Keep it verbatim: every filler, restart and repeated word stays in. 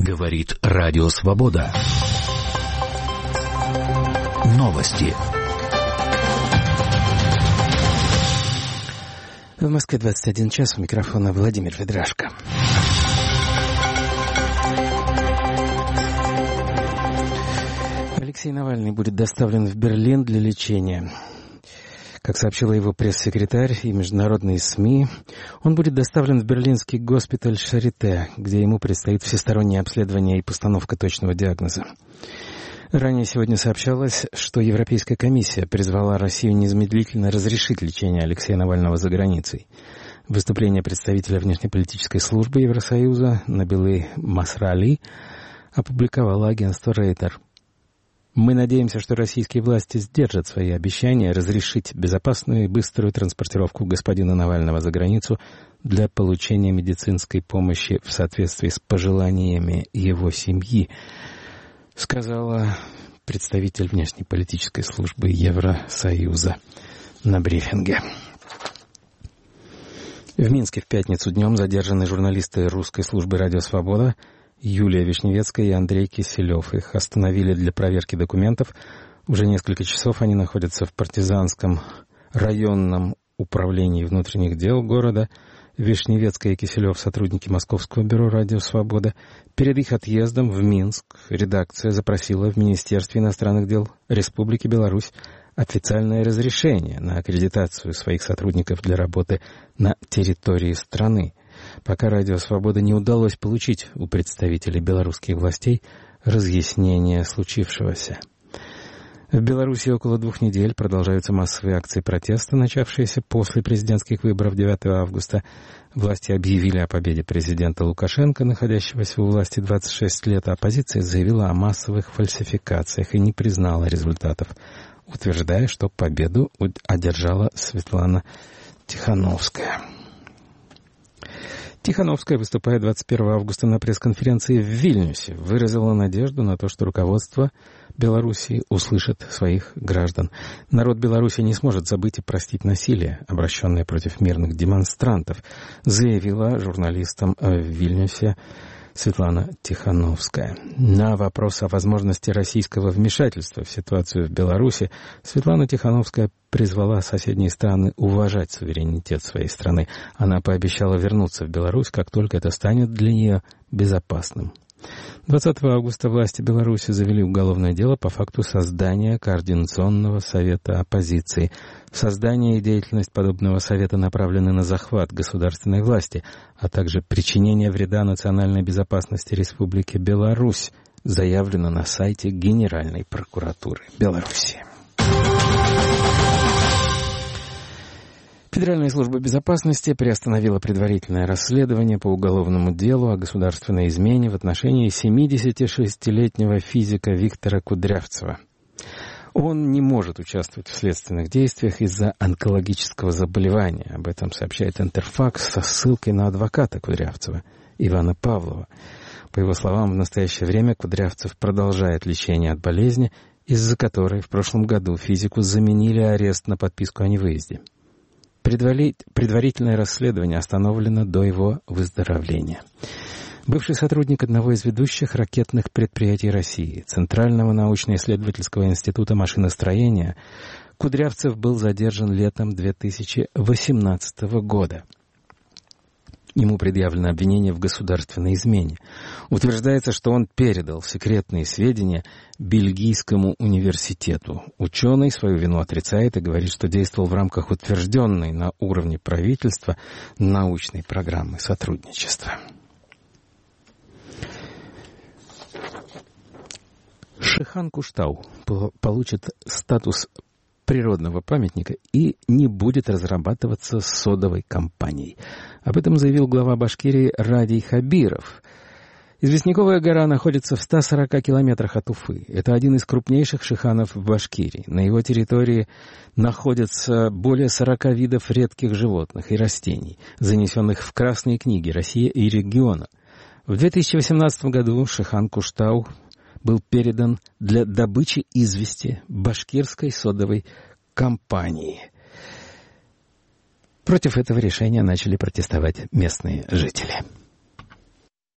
Говорит Радио Свобода. Новости. В Москве двадцать один час, у микрофона Владимир Ведрашко. Алексей Навальный будет доставлен в Берлин для лечения. Как сообщила его пресс-секретарь и международные СМИ, он будет доставлен в берлинский госпиталь Шарите, где ему предстоит всестороннее обследование и постановка точного диагноза. Ранее сегодня сообщалось, что Европейская комиссия призвала Россию незамедлительно разрешить лечение Алексея Навального за границей. Выступление представителя внешнеполитической службы Евросоюза Набилы Масрали опубликовало агентство Рейтер. Мы надеемся, что российские власти сдержат свои обещания разрешить безопасную и быструю транспортировку господина Навального за границу для получения медицинской помощи в соответствии с пожеланиями его семьи, сказала представитель внешнеполитической службы Евросоюза на брифинге. В Минске в пятницу днем задержаны журналисты русской службы «Радио Свобода» Юлия Вишневецкая и Андрей Киселев. Их остановили для проверки документов. Уже несколько часов они находятся в партизанском районном управлении внутренних дел города. Вишневецкая и Киселев — сотрудники Московского бюро «Радио Свобода». Перед их отъездом в Минск редакция запросила в Министерстве иностранных дел Республики Беларусь официальное разрешение на аккредитацию своих сотрудников для работы на территории страны. Пока «Радио Свобода» не удалось получить у представителей белорусских властей разъяснение случившегося. В Беларуси около двух недель продолжаются массовые акции протеста, начавшиеся после президентских выборов девятого августа. Власти объявили о победе президента Лукашенко, находящегося у власти двадцать шесть лет, а оппозиция заявила о массовых фальсификациях и не признала результатов, утверждая, что победу одержала Светлана Тихановская. Тихановская, выступая двадцать первого августа на пресс-конференции в Вильнюсе, выразила надежду на то, что руководство Белоруссии услышит своих граждан. Народ Беларуси не сможет забыть и простить насилие, обращенное против мирных демонстрантов, заявила журналистам в Вильнюсе Светлана Тихановская. На вопрос о возможности российского вмешательства в ситуацию в Беларуси Светлана Тихановская призвала соседние страны уважать суверенитет своей страны. Она пообещала вернуться в Беларусь, как только это станет для нее безопасным. двадцатого августа власти Беларуси завели уголовное дело по факту создания Координационного совета оппозиции. Создание и деятельность подобного совета направлены на захват государственной власти, а также причинение вреда национальной безопасности Республики Беларусь, заявлено на сайте Генеральной прокуратуры Беларуси. Федеральная служба безопасности приостановила предварительное расследование по уголовному делу о государственной измене в отношении семидесятишестилетнего физика Виктора Кудрявцева. Он не может участвовать в следственных действиях из-за онкологического заболевания. Об этом сообщает Интерфакс со ссылкой на адвоката Кудрявцева, Ивана Павлова. По его словам, в настоящее время Кудрявцев продолжает лечение от болезни, из-за которой в прошлом году физику заменили арест на подписку о невыезде. Предварительное расследование остановлено до его выздоровления. Бывший сотрудник одного из ведущих ракетных предприятий России, Центрального научно-исследовательского института машиностроения, Кудрявцев был задержан летом две тысячи восемнадцатого года. Ему предъявлено обвинение в государственной измене. Утверждается, что он передал секретные сведения Бельгийскому университету. Ученый свою вину отрицает и говорит, что действовал в рамках утвержденной на уровне правительства научной программы сотрудничества. Шихан-Куштау получит статус природного памятника и не будет разрабатываться содовой компанией. Об этом заявил глава Башкирии Радий Хабиров. Известняковая гора находится в ста сорока километрах от Уфы. Это один из крупнейших шиханов в Башкирии. На его территории находятся более сорока видов редких животных и растений, занесенных в красные книги России и региона. В две тысячи восемнадцатом году Шихан-Куштау был передан для добычи извести башкирской содовой компании. Против этого решения начали протестовать местные жители.